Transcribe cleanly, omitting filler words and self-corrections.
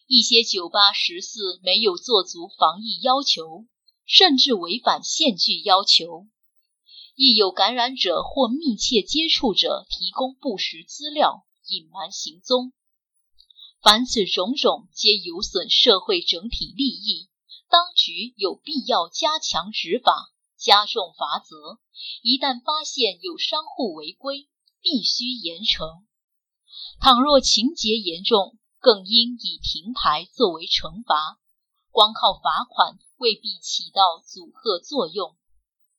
一些酒吧食肆没有做足防疫要求，甚至违反限聚要求，亦有感染者或密切接触者提供不实资料，隐瞒行踪。凡此种种皆有损社会整体利益，当局有必要加强执法，加重罚则，一旦发现有商户违规，必须严惩。倘若情节严重，更应以停牌作为惩罚，光靠罚款未必起到阻吓作用。